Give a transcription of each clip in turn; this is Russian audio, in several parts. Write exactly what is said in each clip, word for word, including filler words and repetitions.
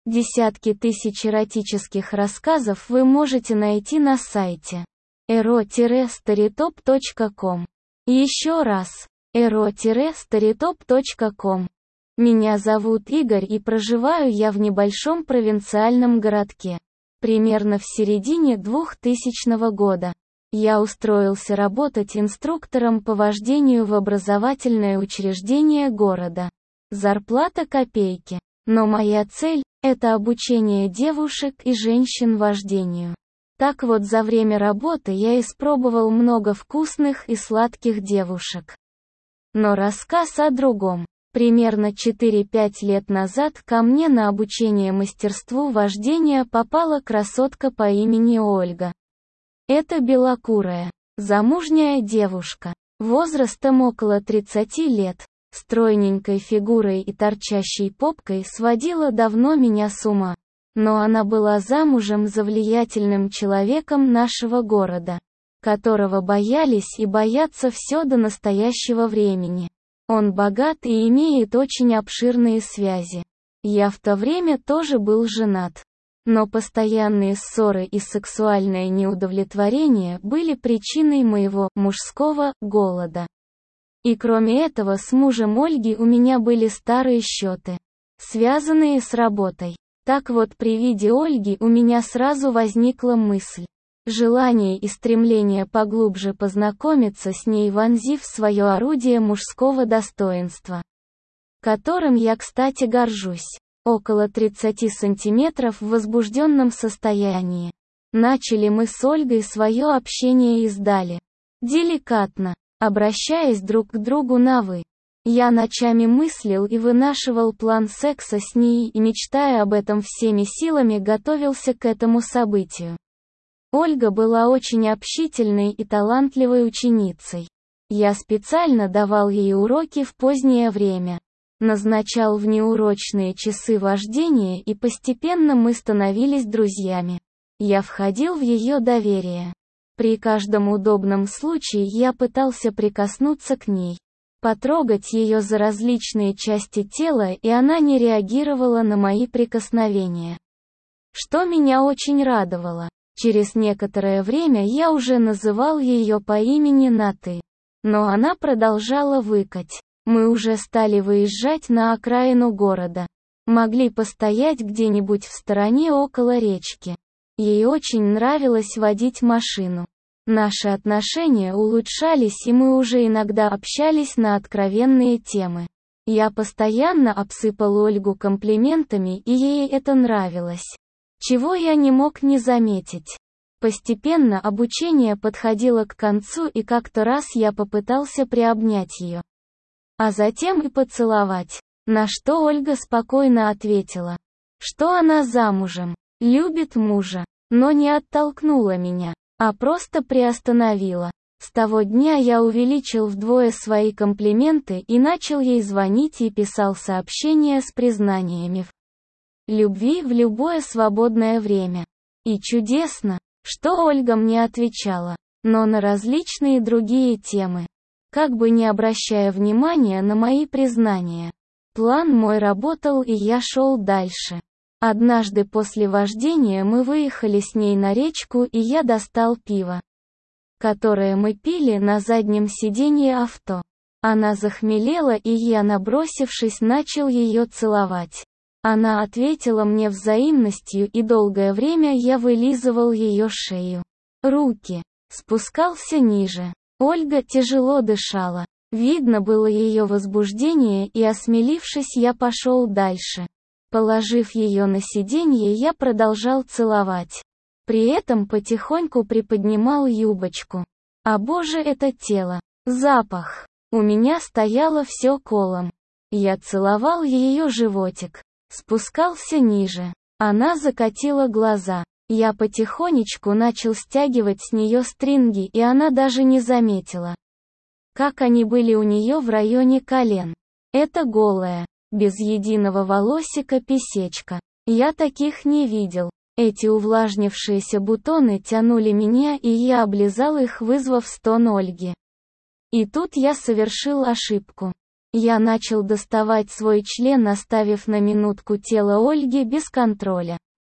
Десятки тысяч эротических рассказов вы можете найти на сайте эро старитоп точка ком. Еще раз, эро старитоп точка ком. Меня зовут Игорь и проживаю я в небольшом провинциальном городке. Примерно в середине двухтысячного года. Я устроился работать инструктором по вождению в образовательное учреждение города. Зарплата копейки. Но моя цель – это обучение девушек и женщин вождению. Так вот, за время работы я испробовал много вкусных и сладких девушек. Но рассказ о другом. Примерно четыре-пять лет назад ко мне на обучение мастерству вождения попала красотка по имени Ольга. Это белокурая, замужняя девушка, возрастом около тридцати лет, стройненькой фигурой и торчащей попкой сводила давно меня с ума. Но она была замужем за влиятельным человеком нашего города, которого боялись и боятся все до настоящего времени. Он богат и имеет очень обширные связи. Я в то время тоже был женат. Но постоянные ссоры и сексуальное неудовлетворение были причиной моего мужского голода. И кроме этого, с мужем Ольги у меня были старые счеты, связанные с работой. Так вот, при виде Ольги у меня сразу возникла мысль, желание и стремление поглубже познакомиться с ней, вонзив свое орудие мужского достоинства, которым я, кстати, горжусь. Около тридцати сантиметров в возбужденном состоянии. Начали мы с Ольгой свое общение издали. Деликатно, обращаясь друг к другу на «вы». Я ночами мыслил и вынашивал план секса с ней и, мечтая об этом всеми силами, готовился к этому событию. Ольга была очень общительной и талантливой ученицей. Я специально давал ей уроки в позднее время. Назначал внеурочные часы вождения, и постепенно мы становились друзьями. Я входил в ее доверие. При каждом удобном случае я пытался прикоснуться к ней, потрогать ее за различные части тела, и она не реагировала на мои прикосновения. Что меня очень радовало. Через некоторое время я уже называл ее по имени на «ты». Но она продолжала выкать. Мы уже стали выезжать на окраину города. Могли постоять где-нибудь в стороне около речки. Ей очень нравилось водить машину. Наши отношения улучшались, и мы уже иногда общались на откровенные темы. Я постоянно обсыпал Ольгу комплиментами, и ей это нравилось. Чего я не мог не заметить. Постепенно обучение подходило к концу, и как-то раз я попытался приобнять ее, а затем и поцеловать, на что Ольга спокойно ответила, что она замужем, любит мужа, но не оттолкнула меня, а просто приостановила. С того дня я увеличил вдвое свои комплименты и начал ей звонить и писал сообщения с признаниями в любви в любое свободное время. И чудесно, что Ольга мне отвечала, но на различные другие темы, как бы не обращая внимания на мои признания. План мой работал, и я шел дальше. Однажды после вождения мы выехали с ней на речку, и я достал пиво, которое мы пили на заднем сиденье авто. Она захмелела, и я, набросившись, начал ее целовать. Она ответила мне взаимностью, и долгое время я вылизывал ее шею, руки, спускался ниже. Ольга тяжело дышала. Видно было ее возбуждение, и, осмелившись, я пошел дальше. Положив ее на сиденье, я продолжал целовать. При этом потихоньку приподнимал юбочку. А боже, это тело! Запах! У меня стояло все колом. Я целовал ее животик. Спускался ниже. Она закатила глаза. Я потихонечку начал стягивать с нее стринги, и она даже не заметила, как они были у нее в районе колен. Это голая, без единого волосика писечка. Я таких не видел. Эти увлажнившиеся бутоны тянули меня, и я облизал их, вызвав стон Ольги. И тут я совершил ошибку. Я начал доставать свой член, оставив на минутку тело Ольги без контроля.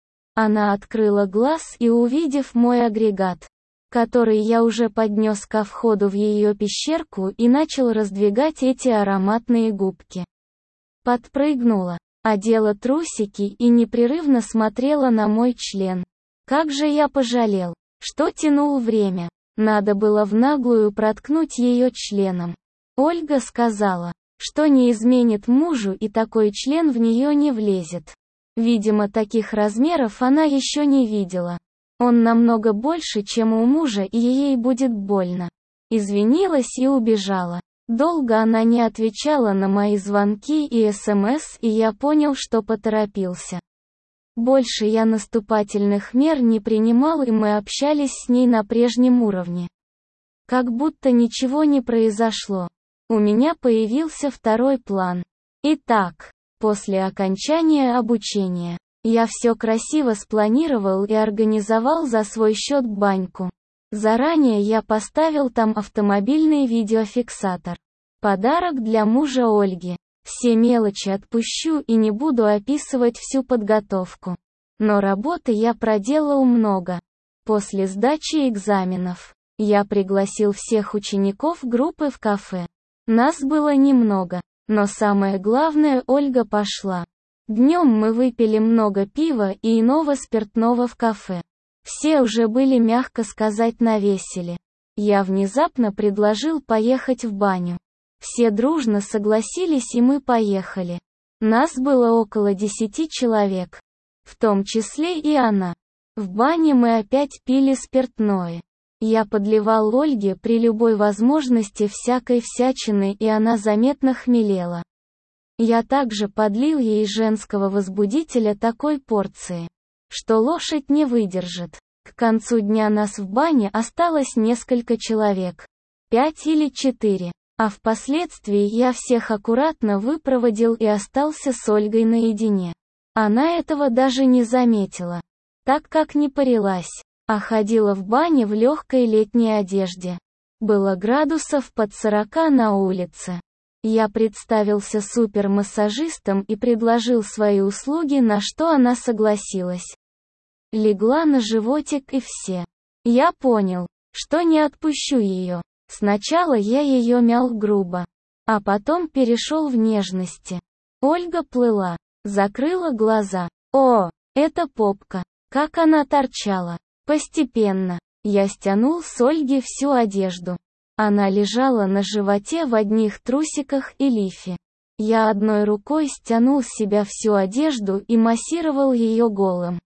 Она открыла глаз и, увидев мой агрегат, который я уже поднес ко входу в ее пещерку, и начал раздвигать эти ароматные губки, подпрыгнула, одела трусики и непрерывно смотрела на мой член. Как же я пожалел, что тянул время. Надо было в наглую проткнуть ее членом. Ольга сказала, что не изменит мужу и такой член в нее не влезет. Видимо, таких размеров она еще не видела. Он намного больше, чем у мужа, и ей будет больно. Извинилась и убежала. Долго она не отвечала на мои звонки и СМС, и я понял, что поторопился. Больше я наступательных мер не принимал, и мы общались с ней на прежнем уровне. Как будто ничего не произошло. У меня появился второй план. Итак, после окончания обучения, я все красиво спланировал и организовал за свой счет баньку. Заранее я поставил там автомобильный видеофиксатор. Подарок для мужа Ольги. Все мелочи отпущу и не буду описывать всю подготовку. Но работы я проделал много. После сдачи экзаменов, я пригласил всех учеников группы в кафе. Нас было немного, но самое главное, Ольга пошла. Днем мы выпили много пива и иного спиртного в кафе. Все уже были, мягко сказать, навеселе. Я внезапно предложил поехать в баню. Все дружно согласились, и мы поехали. Нас было около десяти человек, в том числе и она. В бане мы опять пили спиртное. Я подливал Ольге при любой возможности всякой всячины, и она заметно хмелела. Я также подлил ей женского возбудителя такой порции, что лошадь не выдержит. К концу дня нас в бане осталось несколько человек. Пять или четыре. А впоследствии я всех аккуратно выпроводил и остался с Ольгой наедине. Она этого даже не заметила, так как не парилась, а ходила в бане в легкой летней одежде. Было градусов под сорока на улице. Я представился супермассажистом и предложил свои услуги, на что она согласилась. Легла на животик, и все. Я понял, что не отпущу ее. Сначала я ее мял грубо, а потом перешел в нежности. Ольга плыла, закрыла глаза. О, это попка! Как она торчала! Постепенно, я стянул с Ольги всю одежду. Она лежала на животе в одних трусиках и лифе. Я одной рукой стянул с себя всю одежду и массировал ее голым.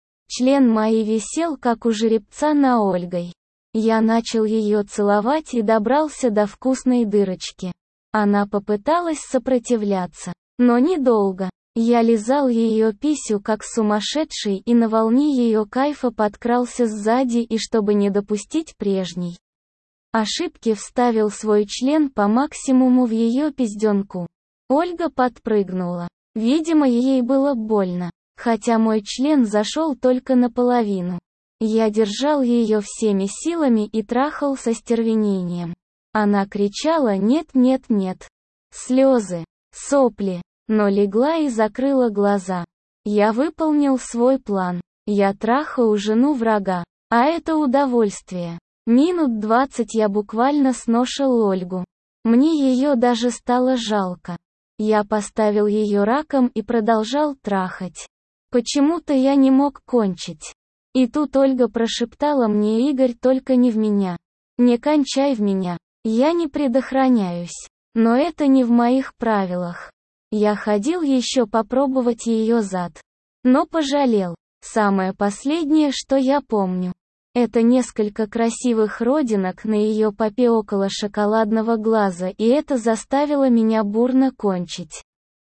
Член мой висел, как у жеребца на Ольгой. Я начал ее целовать и добрался до вкусной дырочки. Она попыталась сопротивляться, но недолго. Я лизал ее писю как сумасшедший, и на волне ее кайфа подкрался сзади, и чтобы не допустить прежней ошибки, вставил свой член по максимуму в ее пизденку. Ольга подпрыгнула. Видимо, ей было больно, хотя мой член зашел только наполовину. Я держал ее всеми силами и трахал со стервенением. Она кричала «нет, нет, нет». Слезы, сопли, но легла и закрыла глаза. Я выполнил свой план. Я трахаю жену врага. А это удовольствие. Минут двадцать я буквально сношил Ольгу. Мне ее даже стало жалко. Я поставил ее раком и продолжал трахать. Почему-то я не мог кончить. И тут Ольга прошептала мне: «Игорь, только не в меня. Не кончай в меня. Я не предохраняюсь. Но это не в моих правилах». Я ходил еще попробовать ее зад. Но пожалел. Самое последнее, что я помню, это несколько красивых родинок на ее попе около шоколадного глаза, и это заставило меня бурно кончить.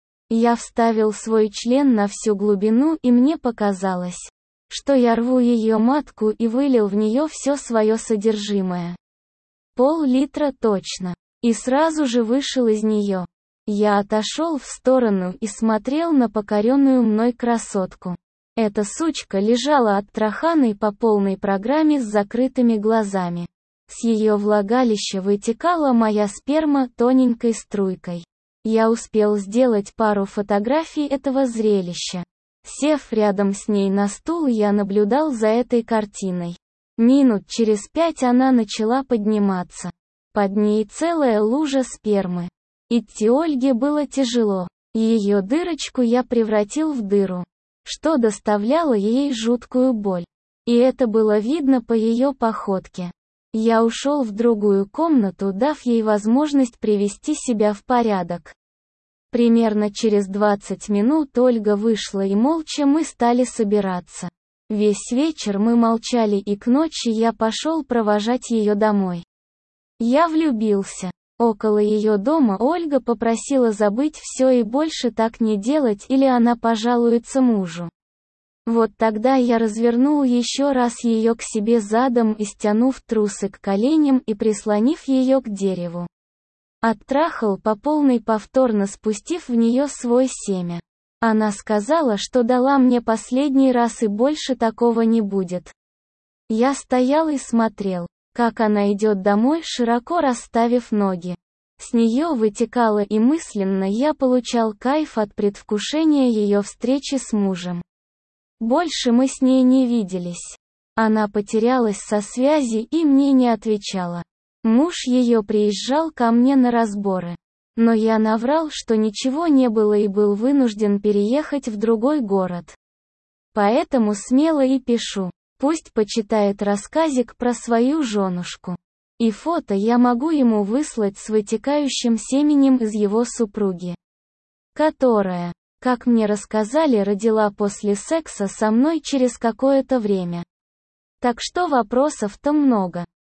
Я вставил свой член на всю глубину, и мне показалось, что я рву ее матку, и вылил в нее все свое содержимое. Пол-литра точно. И сразу же вышел из нее. Я отошел в сторону и смотрел на покоренную мной красотку. Эта сучка лежала оттраханной по полной программе с закрытыми глазами. С ее влагалища вытекала моя сперма тоненькой струйкой. Я успел сделать пару фотографий этого зрелища. Сев рядом с ней на стул, я наблюдал за этой картиной. Минут через пять она начала подниматься. Под ней целая лужа спермы. Идти Ольге было тяжело. Ее дырочку я превратил в дыру, что доставляло ей жуткую боль. И это было видно по ее походке. Я ушел в другую комнату, дав ей возможность привести себя в порядок. Примерно через двадцать минут Ольга вышла, и молча мы стали собираться. Весь вечер мы молчали, и к ночи я пошел провожать ее домой. Я влюбился. Около ее дома Ольга попросила забыть все и больше так не делать, или она пожалуется мужу. Вот тогда я развернул еще раз ее к себе задом и, стянув трусы к коленям и прислонив ее к дереву, оттрахал по полной, повторно спустив в нее свой семя. Она сказала, что дала мне последний раз и больше такого не будет. Я стоял и смотрел, как она идет домой, широко расставив ноги. С нее вытекало, и мысленно я получал кайф от предвкушения ее встречи с мужем. Больше мы с ней не виделись. Она потерялась со связи и мне не отвечала. Муж ее приезжал ко мне на разборы. Но я наврал, что ничего не было, и был вынужден переехать в другой город. Поэтому смело и пишу. Пусть почитает рассказик про свою женушку. И фото я могу ему выслать с вытекающим семенем из его супруги, которая, как мне рассказали, родила после секса со мной через какое-то время. Так что вопросов-то много.